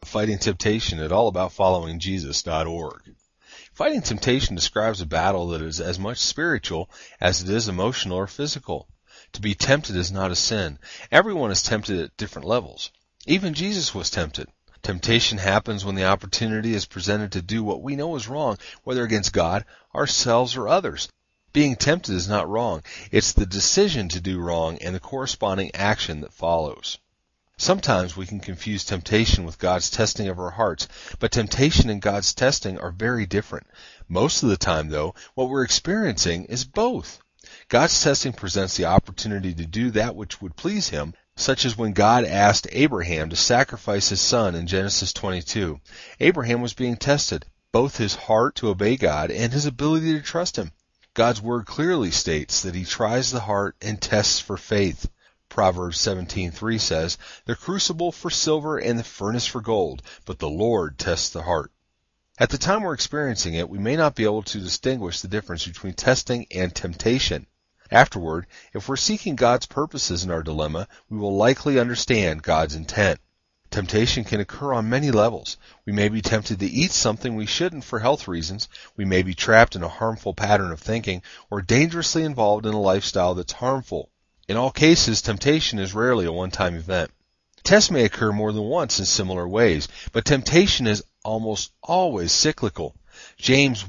fighting temptation at allaboutfollowingjesus.org. Fighting temptation describes a battle that is as much spiritual as it is emotional or physical. To be tempted is not a sin. Everyone is tempted at different levels. Even Jesus was tempted. Temptation happens when the opportunity is presented to do what we know is wrong, whether against God, ourselves, or others. Being tempted is not wrong. It's the decision to do wrong and the corresponding action that follows. Sometimes we can confuse temptation with God's testing of our hearts, but temptation and God's testing are very different. Most of the time, though, what we're experiencing is both. God's testing presents the opportunity to do that which would please Him, such as when God asked Abraham to sacrifice his son in Genesis 22. Abraham was being tested, both his heart to obey God and his ability to trust Him. God's Word clearly states that He tries the heart and tests for faith. Proverbs 17:3 says, "The crucible for silver and the furnace for gold, but the Lord tests the heart." At the time we're experiencing it, we may not be able to distinguish the difference between testing and temptation. Afterward, if we're seeking God's purposes in our dilemma, we will likely understand God's intent. Temptation can occur on many levels. We may be tempted to eat something we shouldn't for health reasons. We may be trapped in a harmful pattern of thinking or dangerously involved in a lifestyle that's harmful. In all cases, temptation is rarely a one-time event. Tests may occur more than once in similar ways, but temptation is almost always cyclical. James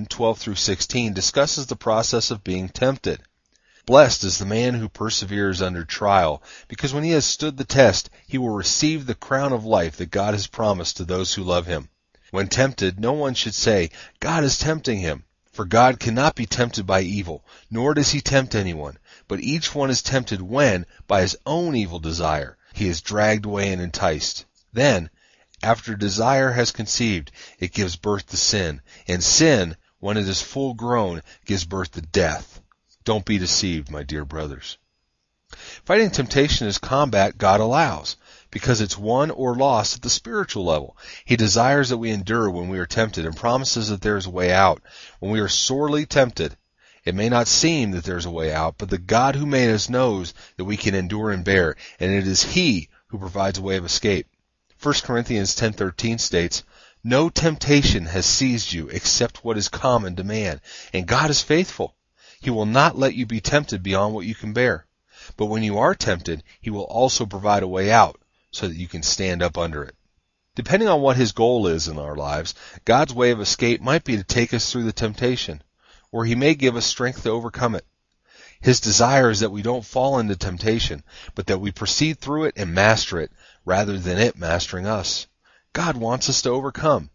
1:12-16 discusses the process of being tempted. Blessed is the man who perseveres under trial, because when he has stood the test, he will receive the crown of life that God has promised to those who love Him. When tempted, no one should say, God is tempting him. For God cannot be tempted by evil, nor does He tempt anyone. But each one is tempted when, by his own evil desire, he is dragged away and enticed. Then, after desire has conceived, it gives birth to sin. And sin, when it is full grown, gives birth to death. Don't be deceived, my dear brothers. Fighting temptation is combat God allows, because it's won or lost at the spiritual level. He desires that we endure when we are tempted and promises that there is a way out. When we are sorely tempted, it may not seem that there is a way out, but the God who made us knows that we can endure and bear, and it is He who provides a way of escape. 1 Corinthians 10:13 states, "No temptation has seized you except what is common to man, and God is faithful. He will not let you be tempted beyond what you can bear. But when you are tempted, He will also provide a way out so that you can stand up under it." Depending on what His goal is in our lives, God's way of escape might be to take us through the temptation, or He may give us strength to overcome it. His desire is that we don't fall into temptation, but that we proceed through it and master it, rather than it mastering us. God wants us to overcome.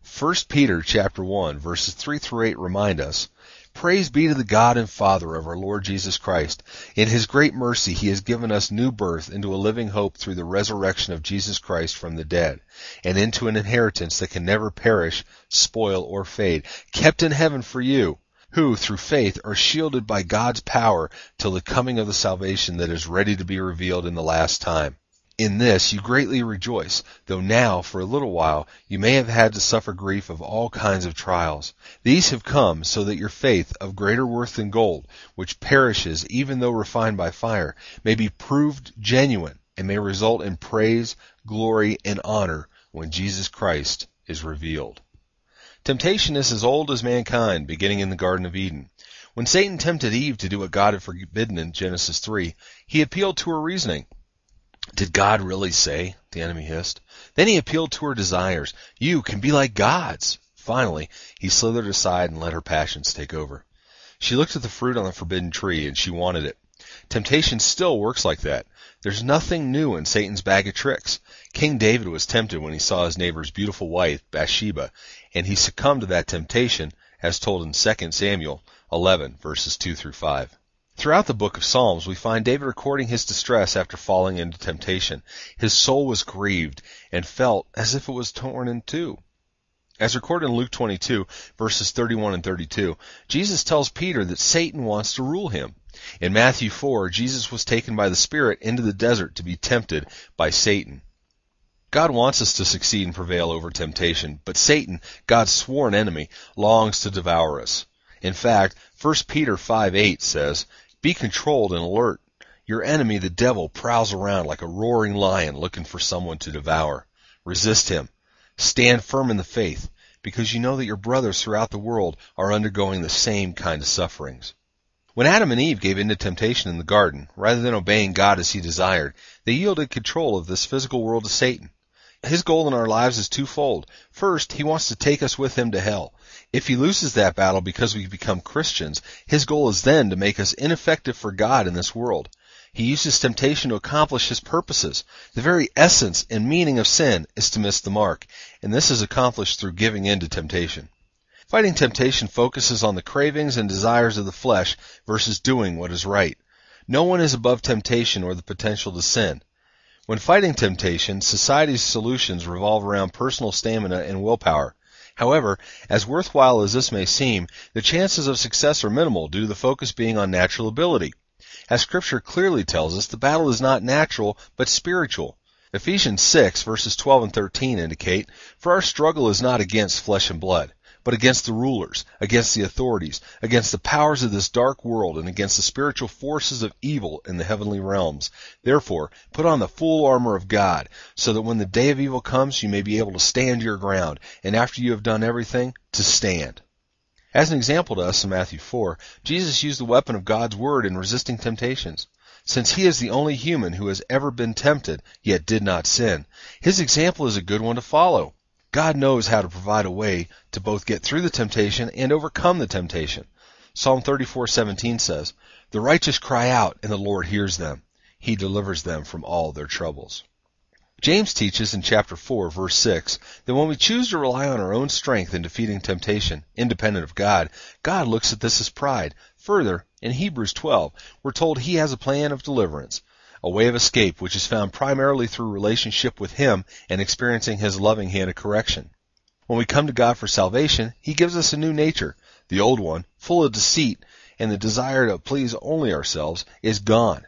1 Peter chapter 1, verses 3-8 remind us, "Praise be to the God and Father of our Lord Jesus Christ. In His great mercy He has given us new birth into a living hope through the resurrection of Jesus Christ from the dead, and into an inheritance that can never perish, spoil, or fade, kept in heaven for you, who through faith are shielded by God's power till the coming of the salvation that is ready to be revealed in the last time. In this you greatly rejoice, though now, for a little while, you may have had to suffer grief of all kinds of trials. These have come so that your faith, of greater worth than gold, which perishes even though refined by fire, may be proved genuine and may result in praise, glory, and honor when Jesus Christ is revealed." Temptation is as old as mankind, beginning in the Garden of Eden. When Satan tempted Eve to do what God had forbidden in Genesis 3, he appealed to her reasoning. "Did God really say?" the enemy hissed. Then he appealed to her desires. "You can be like gods." Finally, he slithered aside and let her passions take over. She looked at the fruit on the forbidden tree, and she wanted it. Temptation still works like that. There's nothing new in Satan's bag of tricks. King David was tempted when he saw his neighbor's beautiful wife, Bathsheba, and he succumbed to that temptation, as told in 2 Samuel 11, verses 2-5. Throughout the book of Psalms, we find David recording his distress after falling into temptation. His soul was grieved and felt as if it was torn in two. As recorded in Luke 22, verses 31 and 32, Jesus tells Peter that Satan wants to rule him. In Matthew 4, Jesus was taken by the Spirit into the desert to be tempted by Satan. God wants us to succeed and prevail over temptation, but Satan, God's sworn enemy, longs to devour us. In fact, 1 Peter 5:8 says, "Be controlled and alert. Your enemy, the devil, prowls around like a roaring lion looking for someone to devour. Resist him, Stand firm in the faith, because you know that your brothers throughout the world are undergoing the same kind of sufferings. When Adam and Eve gave in to temptation in the garden, rather than obeying God as he desired, they yielded control of this physical world to Satan. His goal in our lives is twofold. First, he wants to take us with him to hell. If he loses that battle because we become Christians, his goal is then to make us ineffective for God in this world. He uses temptation to accomplish his purposes. The very essence and meaning of sin is to miss the mark, and this is accomplished through giving in to temptation. Fighting temptation focuses on the cravings and desires of the flesh versus doing what is right. No one is above temptation or the potential to sin. When fighting temptation, society's solutions revolve around personal stamina and willpower. However, as worthwhile as this may seem, the chances of success are minimal due to the focus being on natural ability. As Scripture clearly tells us, the battle is not natural, but spiritual. Ephesians 6, verses 12 and 13 indicate, "For our struggle is not against flesh and blood, but against the rulers, against the authorities, against the powers of this dark world, and against the spiritual forces of evil in the heavenly realms. Therefore, put on the full armor of God, so that when the day of evil comes, you may be able to stand your ground, and after you have done everything, to stand." As an example to us in Matthew 4, Jesus used the weapon of God's Word in resisting temptations. Since he is the only human who has ever been tempted, yet did not sin, his example is a good one to follow. God knows how to provide a way to both get through the temptation and overcome the temptation. Psalm 34:17 says, "The righteous cry out, and the Lord hears them. He delivers them from all their troubles." James teaches in chapter 4, verse 6, that when we choose to rely on our own strength in defeating temptation, independent of God, God looks at this as pride. Further, in Hebrews 12, we're told he has a plan of deliverance, a way of escape which is found primarily through relationship with him and experiencing his loving hand of correction. When we come to God for salvation, he gives us a new nature. The old one, full of deceit and the desire to please only ourselves, is gone.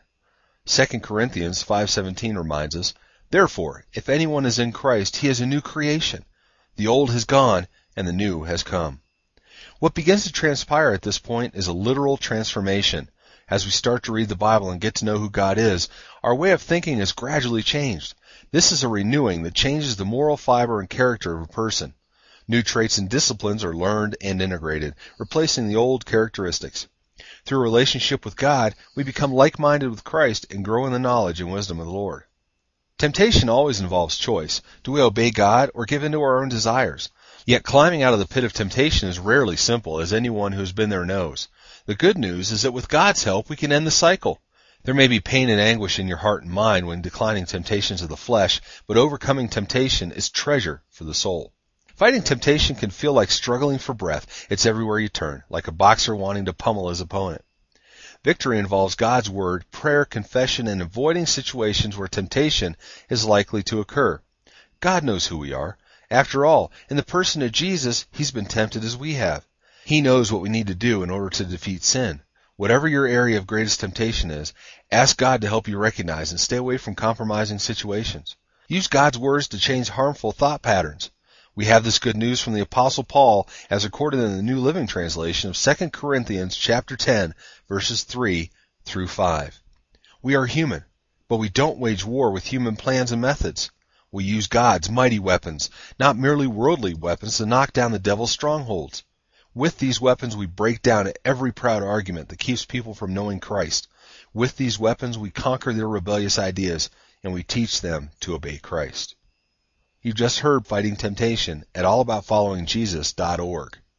2 Corinthians 5:17 reminds us, "Therefore, if anyone is in Christ, he is a new creation. The old has gone, and the new has come." What begins to transpire at this point is a literal transformation. As we start to read the Bible and get to know who God is, our way of thinking is gradually changed. This is a renewing that changes the moral fiber and character of a person. New traits and disciplines are learned and integrated, replacing the old characteristics. Through a relationship with God, we become like-minded with Christ and grow in the knowledge and wisdom of the Lord. Temptation always involves choice. Do we obey God or give in to our own desires? Yet climbing out of the pit of temptation is rarely simple, as anyone who has been there knows. The good news is that with God's help, we can end the cycle. There may be pain and anguish in your heart and mind when declining temptations of the flesh, but overcoming temptation is treasure for the soul. Fighting temptation can feel like struggling for breath. It's everywhere you turn, like a boxer wanting to pummel his opponent. Victory involves God's Word, prayer, confession, and avoiding situations where temptation is likely to occur. God knows who we are. After all, in the person of Jesus, he's been tempted as we have. He knows what we need to do in order to defeat sin. Whatever your area of greatest temptation is, ask God to help you recognize and stay away from compromising situations. Use God's words to change harmful thought patterns. We have this good news from the Apostle Paul as recorded in the New Living Translation of 2 Corinthians chapter 10, verses 3 through 5. We are human, but we don't wage war with human plans and methods. We use God's mighty weapons, not merely worldly weapons, to knock down the devil's strongholds. With these weapons, we break down every proud argument that keeps people from knowing Christ. With these weapons, we conquer their rebellious ideas, and we teach them to obey Christ. You've just heard Fighting Temptation at allaboutfollowingjesus.org.